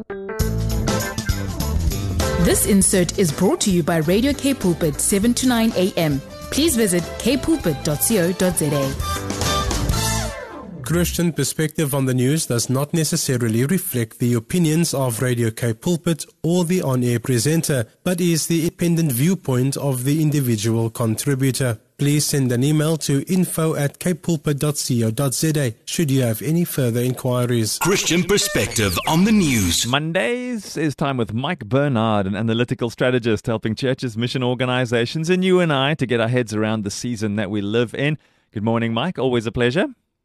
This insert is brought to you by Radio K Pulpit 7 to 9 a.m. Please visit kpulpit.co.za. Christian perspective on the news does not necessarily reflect the opinions of Radio K Pulpit or the on-air presenter, but is the independent viewpoint of the individual contributor. Please send an email to info@kpulpit.co.za should you have any further inquiries. Christian perspective on the news. Mondays is time with Mike Bernard, an analytical strategist helping churches, mission organizations, and you and I to get our heads around the season that we live in. Good morning, Mike. Always a pleasure.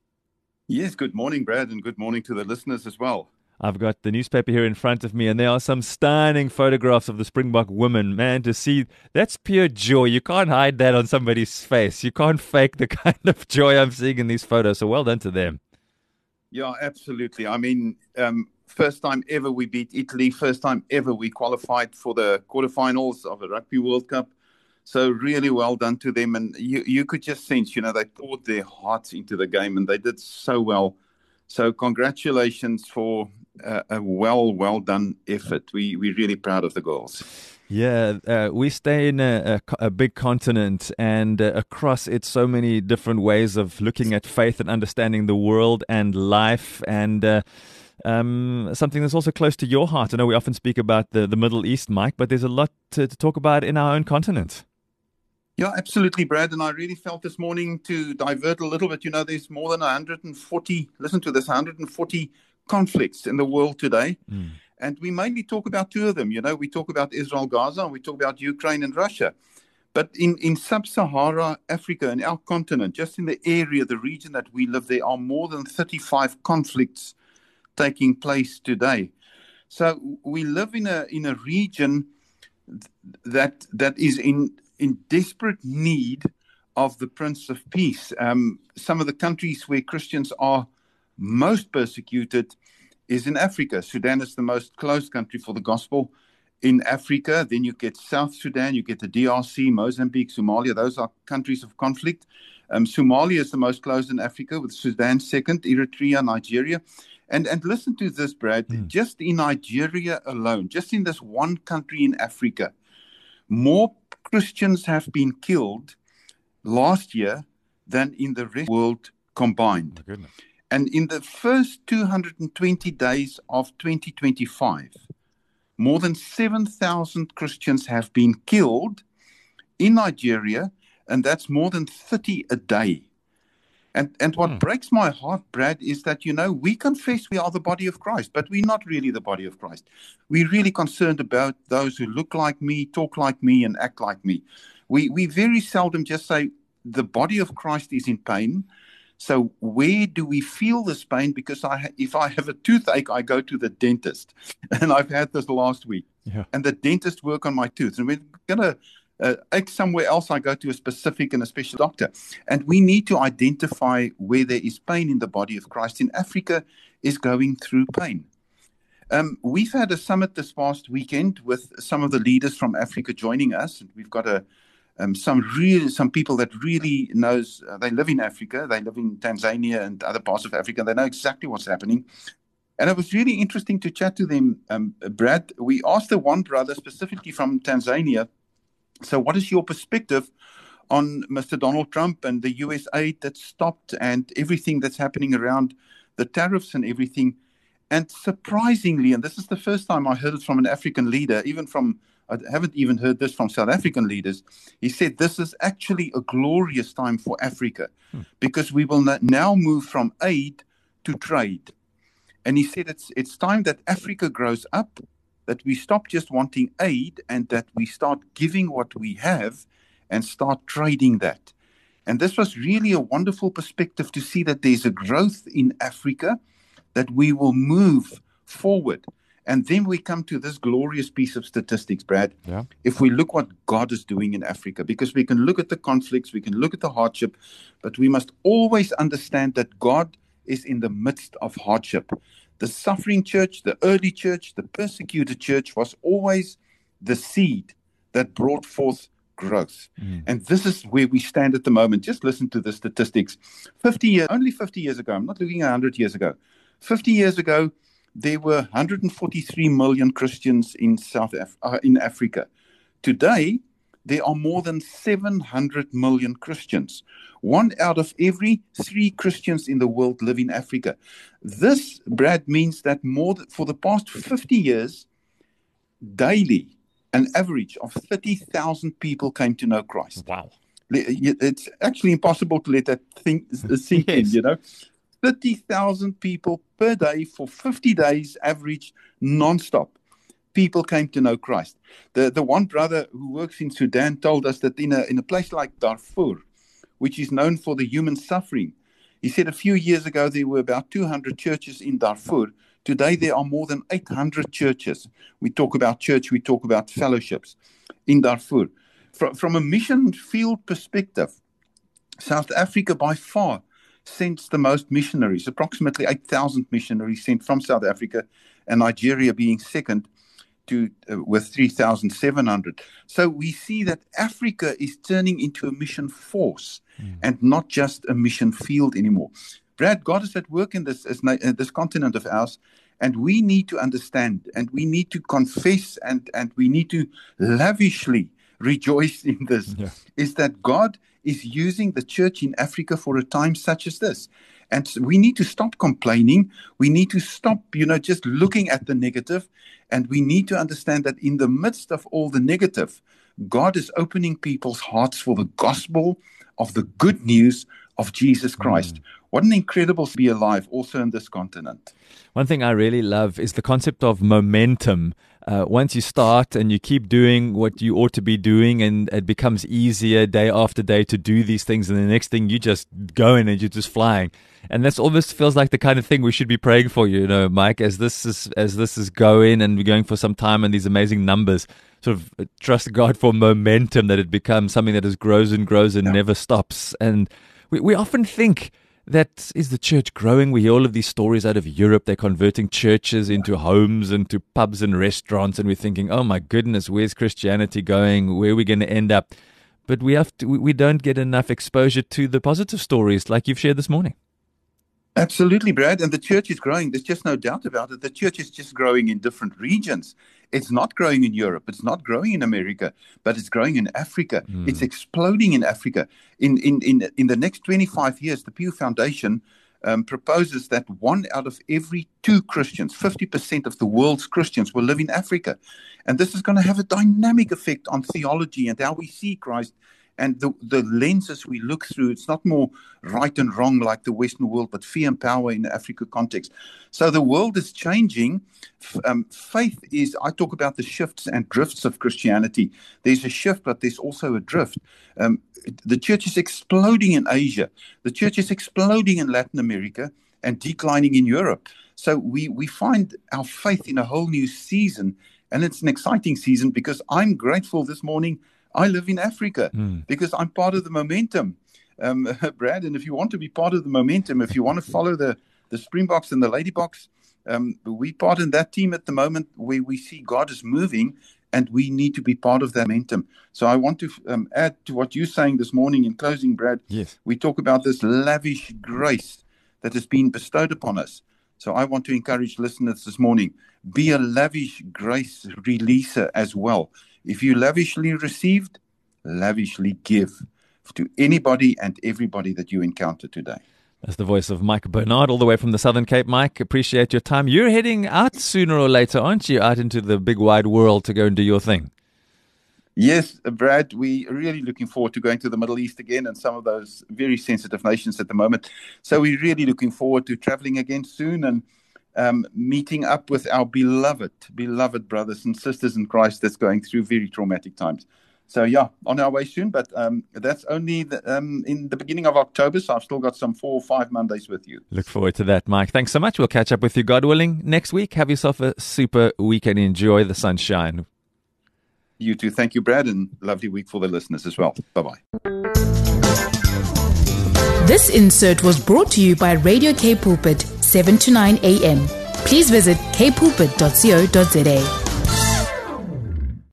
Yes, good morning, Brad, and good morning to the listeners as well. I've got the newspaper here in front of me, and there are some stunning photographs of the Springbok women. Man, to see, that's pure joy. You can't hide that on somebody's face. You can't fake the kind of joy I'm seeing in these photos, so well done to them. Yeah, absolutely. I mean, first time ever we beat Italy, first time ever we qualified for the quarterfinals of the Rugby World Cup. So really well done to them. And you could just sense, they poured their hearts into the game and they did so well. So congratulations for a well done effort. We're really proud of the girls. Yeah, we stay in a big continent, and across it so many different ways of looking at faith and understanding the world and life, and something that's also close to your heart. I know we often speak about the Middle East, Mike, but there's a lot to talk about in our own continent. Yeah, absolutely, Brad. And I really felt this morning to divert a little bit. There's more than 140, listen to this, 140 conflicts in the world today. And we mainly talk about two of them. We talk about Israel, Gaza, and we talk about Ukraine and Russia. But in sub-Sahara Africa, in our continent, just in the area, the region that we live, there are more than 35 conflicts taking place today. So we live in a region that is in desperate need of the Prince of Peace. Some of the countries where Christians are most persecuted is in Africa. Sudan is the most closed country for the gospel in Africa. Then you get South Sudan, you get the DRC, Mozambique, Somalia. Those are countries of conflict. Somalia is the most closed in Africa, with Sudan second, Eritrea, Nigeria. And listen to this, Brad. Just in Nigeria alone, just in this one country in Africa, more Christians have been killed last year than in the rest of the world combined. Oh, goodness. And in the first 220 days of 2025, more than 7,000 Christians have been killed in Nigeria, and that's more than 30 a day. And what breaks my heart, Brad, is that, we confess we are the body of Christ, but we're not really the body of Christ. We're really concerned about those who look like me, talk like me, and act like me. We very seldom just say the body of Christ is in pain. So where do we feel this pain? Because if I have a toothache, I go to the dentist. And I've had this last week. Yeah. And the dentist work on my tooth. And we're going to ache somewhere else, I go to a specific and a special doctor. And we need to identify where there is pain in the body of Christ. In Africa is going through pain. We've had a summit this past weekend with some of the leaders from Africa joining us. We've got some people that really knows, they live in Africa, they live in Tanzania and other parts of Africa. They know exactly what's happening. And it was really interesting to chat to them, Brad. We asked the one brother specifically from Tanzania, so what is your perspective on Mr. Donald Trump and the US aid that stopped and everything that's happening around the tariffs and everything? And surprisingly, and this is the first time I heard it from an African leader, I haven't even heard this from South African leaders, he said this is actually a glorious time for Africa because we will now move from aid to trade. And he said it's time that Africa grows up, that we stop just wanting aid and that we start giving what we have and start trading that. And this was really a wonderful perspective to see that there's a growth in Africa, that we will move forward. And then we come to this glorious piece of statistics, Brad. Yeah. If we look what God is doing in Africa, because we can look at the conflicts, we can look at the hardship, but we must always understand that God is in the midst of hardship. The suffering church, the early church, the persecuted church was always the seed that brought forth growth. And this is where we stand at the moment. Just listen to the statistics. Only 50 years ago, I'm not looking at 100 years ago. 50 years ago, there were 143 million Christians in in Africa. Today, there are more than 700 million Christians. 1 out of every 3 Christians in the world live in Africa. This, Brad, means that for the past 50 years, daily, an average of 30,000 people came to know Christ. Wow. It's actually impossible to let that thing sink Yes. in, 30,000 people per day for 50 days, average, non-stop. People came to know Christ. The one brother who works in Sudan told us that in a place like Darfur, which is known for the human suffering, he said a few years ago there were about 200 churches in Darfur. Today there are more than 800 churches. We talk about church, we talk about fellowships in Darfur. From a mission field perspective, South Africa by far sends the most missionaries, approximately 8,000 missionaries sent from South Africa, and Nigeria being second with 3,700. So we see that Africa is turning into a mission force and not just a mission field anymore. Brad, God is at work in this continent of ours, and we need to understand, and we need to confess, and we need to lavishly rejoice in this, is that God is using the church in Africa for a time such as this. And so we need to stop complaining. We need to stop, just looking at the negative. And we need to understand that in the midst of all the negative, God is opening people's hearts for the gospel of the good news of Jesus Christ. What an incredible to be alive also in this continent. One thing I really love is the concept of momentum. Once you start and you keep doing what you ought to be doing, and it becomes easier day after day to do these things, and the next thing you just going and you're just flying. And that's almost feels like the kind of thing we should be praying for, Mike, as this is going, and we're going for some time and these amazing numbers. Sort of trust God for momentum, that it becomes something that just grows and never stops. And we often think, that is the church growing? We hear all of these stories out of Europe. They're converting churches into homes and to pubs and restaurants, and we're thinking, oh my goodness, where's Christianity going? Where are we going to end up? But we don't get enough exposure to the positive stories like you've shared this morning. Absolutely, Brad. And the church is growing. There's just no doubt about it. The church is just growing in different regions. It's not growing in Europe. It's not growing in America, but it's growing in Africa. It's exploding in Africa. In the next 25 years, the Pew Foundation proposes that 1 out of every 2 Christians, 50% of the world's Christians, will live in Africa. And this is going to have a dynamic effect on theology and how we see Christ. And the lenses we look through, it's not more right and wrong like the Western world, but fear and power in the Africa context. So the world is changing. Faith is, I talk about the shifts and drifts of Christianity. There's a shift, but there's also a drift. The church is exploding in Asia. The church is exploding in Latin America and declining in Europe. So we find our faith in a whole new season. And it's an exciting season because I'm grateful this morning I live in Africa because I'm part of the momentum, Brad. And if you want to be part of the momentum, if you want to follow the Springboks and the Ladyboks, we part in that team at the moment where we see God is moving and we need to be part of that momentum. So I want to add to what you're saying this morning in closing, Brad. Yes. We talk about this lavish grace that has been bestowed upon us. So I want to encourage listeners this morning, be a lavish grace releaser as well. If you lavishly received, lavishly give to anybody and everybody that you encounter today. That's the voice of Mike Bernard, all the way from the Southern Cape. Mike, appreciate your time. You're heading out sooner or later, aren't you? Out into the big wide world to go and do your thing. Yes, Brad, we are really looking forward to going to the Middle East again and some of those very sensitive nations at the moment. So we're really looking forward to traveling again soon and meeting up with our beloved brothers and sisters in Christ that's going through very traumatic times. So, yeah, on our way soon, but that's only in the beginning of October, so I've still got some 4 or 5 Mondays with you. Look forward to that, Mike. Thanks so much. We'll catch up with you, God willing, next week. Have yourself a super weekend. Enjoy the sunshine. You too. Thank you, Brad, and lovely week for the listeners as well. Bye-bye. This insert was brought to you by Radio K Pulpit, 7 to 9 a.m. Please visit kpulpit.co.za.